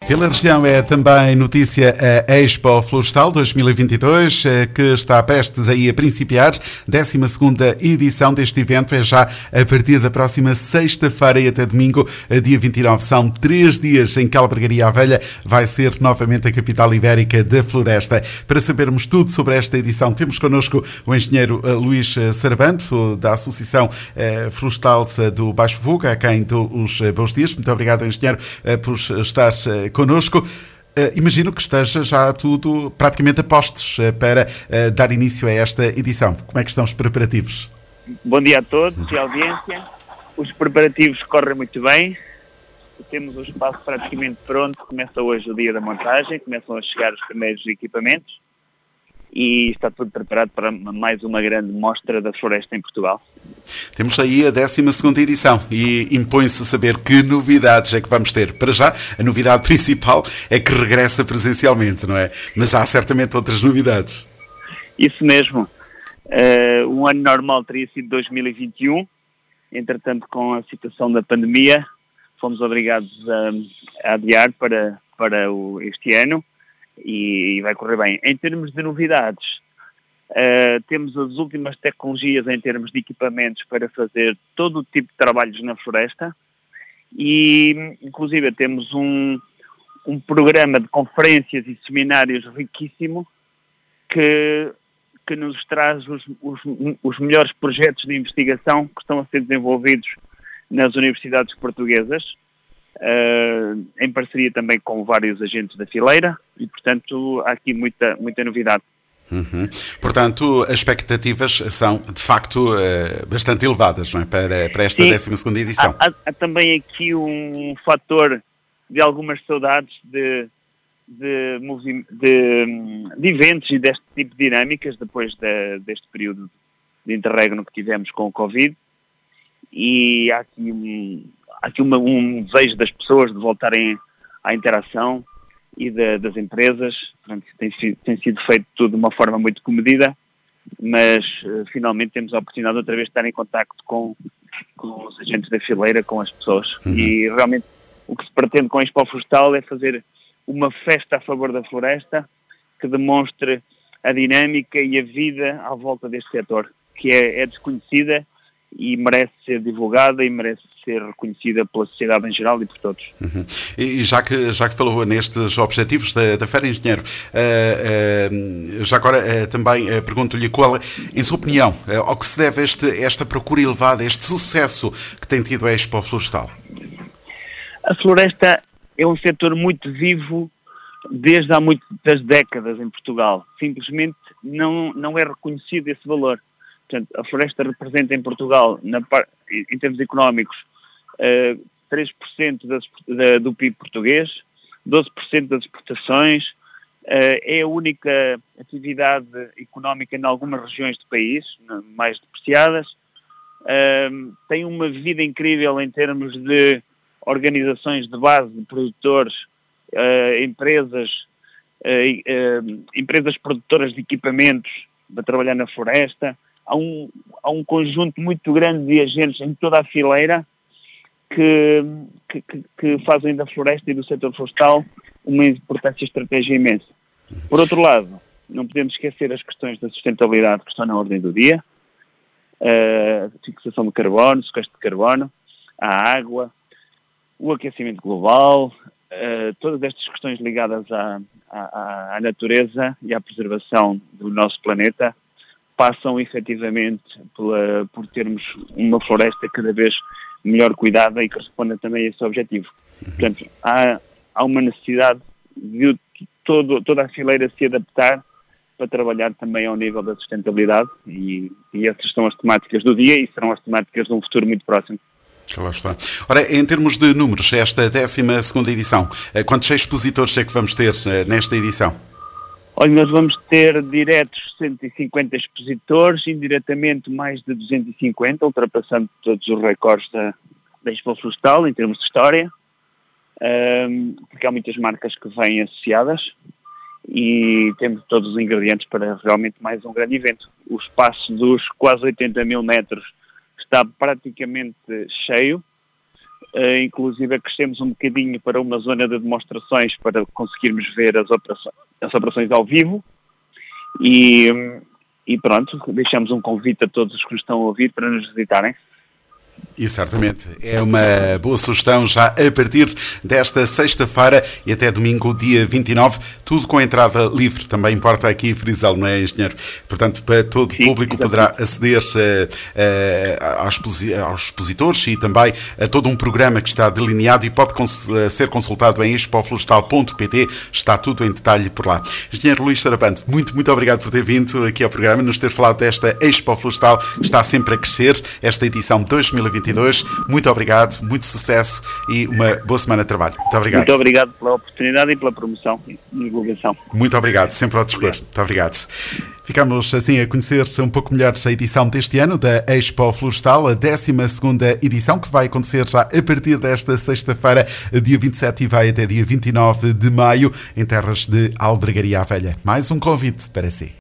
Pela região é também notícia a Expo Florestal 2022, que está prestes aí a principiar. 12ª edição deste evento é já a partir da próxima sexta-feira e até domingo, dia 29. São 3 dias em que a Albergaria Aveia vai ser novamente a capital ibérica da floresta. Para sabermos tudo sobre esta edição, temos connosco o engenheiro Luís Sarabando, da Associação Florestal do Baixo Vogo, a quem dou os bons dias. Muito obrigado, engenheiro, por estar connosco. Imagino que esteja já tudo praticamente a postos para dar início a esta edição. Como é que estão os preparativos? Bom dia a todos e à audiência. Os preparativos correm muito bem. Temos o espaço praticamente pronto. Começa hoje o dia da montagem, começam a chegar os primeiros equipamentos e está tudo preparado para mais uma grande mostra da floresta em Portugal. Temos aí a 12ª edição e impõe-se saber que novidades é que vamos ter. Para já, a novidade principal é que regressa presencialmente, não é? Mas há certamente outras novidades. Isso mesmo. Um ano normal teria sido 2021. Entretanto, com a situação da pandemia, fomos obrigados a adiar para este ano e vai correr bem. Em termos de novidades, temos as últimas tecnologias em termos de equipamentos para fazer todo o tipo de trabalhos na floresta e, inclusive, temos um programa de conferências e seminários riquíssimo que nos traz os melhores projetos de investigação que estão a ser desenvolvidos nas universidades portuguesas, em parceria também com vários agentes da fileira e, portanto, há aqui muita novidade. Portanto, as expectativas são, de facto, bastante elevadas, não é? para esta 12ª edição. Há também aqui um fator de algumas saudades de eventos e deste tipo de dinâmicas depois deste período de interregno que tivemos com o Covid e há aqui um desejo das pessoas de voltarem à interação e das empresas. Portanto, tem sido feito tudo de uma forma muito comedida, mas finalmente temos a oportunidade outra vez de estar em contacto com os agentes da fileira, com as pessoas. E realmente o que se pretende com a Expo Florestal é fazer uma festa a favor da floresta que demonstre a dinâmica e a vida à volta deste setor, que é desconhecida e merece ser divulgada e merece ser reconhecida pela sociedade em geral e por todos. E já que falou nestes objetivos da Feira, engenheiro, já agora também pergunto-lhe qual, em sua opinião, ao que se deve esta procura elevada, este sucesso que tem tido a Expo Florestal? A floresta é um setor muito vivo desde há muitas décadas em Portugal. Simplesmente não é reconhecido esse valor. Portanto, a floresta representa em Portugal, em termos económicos, 3% do PIB português, 12% das exportações, é a única atividade económica em algumas regiões do país, mais depreciadas, tem uma vida incrível em termos de organizações de base, de produtores, empresas produtoras de equipamentos para trabalhar na floresta. Há um conjunto muito grande de agentes em toda a fileira que fazem da floresta e do setor florestal uma importância e estratégia imensa. Por outro lado, não podemos esquecer as questões da sustentabilidade que estão na ordem do dia, a fixação do carbono, sequestro de carbono, a água, o aquecimento global, todas estas questões ligadas à natureza e à preservação do nosso planeta passam efetivamente por termos uma floresta cada vez melhor cuidada e que responda também a esse objetivo. Portanto, há uma necessidade de toda a fileira se adaptar para trabalhar também ao nível da sustentabilidade e essas são as temáticas do dia e serão as temáticas de um futuro muito próximo. Lá está. Ora, em termos de números, esta 12ª edição, quantos expositores é que vamos ter nesta edição? Olha, nós vamos ter diretos 150 expositores, indiretamente mais de 250, ultrapassando todos os recordes da Expo Florestal em termos de história, porque há muitas marcas que vêm associadas e temos todos os ingredientes para realmente mais um grande evento. O espaço dos quase 80 mil metros está praticamente cheio, inclusive crescemos um bocadinho para uma zona de demonstrações para conseguirmos ver as operações ao vivo e pronto, deixamos um convite a todos os que nos estão a ouvir para nos visitarem. E certamente é uma boa sugestão já a partir desta sexta-feira e até domingo, dia 29, tudo com entrada livre, também importa aqui frisá-lo, não é, engenheiro? Portanto, para todo o público poderá aceder aos expositores e também a todo um programa que está delineado e pode ser consultado em expoflorestal.pt, está tudo em detalhe por lá. Engenheiro Luís Sarabando, muito obrigado por ter vindo aqui ao programa, nos ter falado desta Expo Florestal, está sempre a crescer, esta edição 2022. Muito obrigado, muito sucesso e uma boa semana de trabalho. Muito obrigado. Muito obrigado pela oportunidade e pela promoção e divulgação. Muito obrigado, sempre ao dispor. Muito obrigado. Ficamos assim a conhecer um pouco melhor a edição deste ano da Expo Florestal, a 12ª edição, que vai acontecer já a partir desta sexta-feira, dia 27 e vai até dia 29 de maio, em terras de Albergaria à Velha. Mais um convite para si.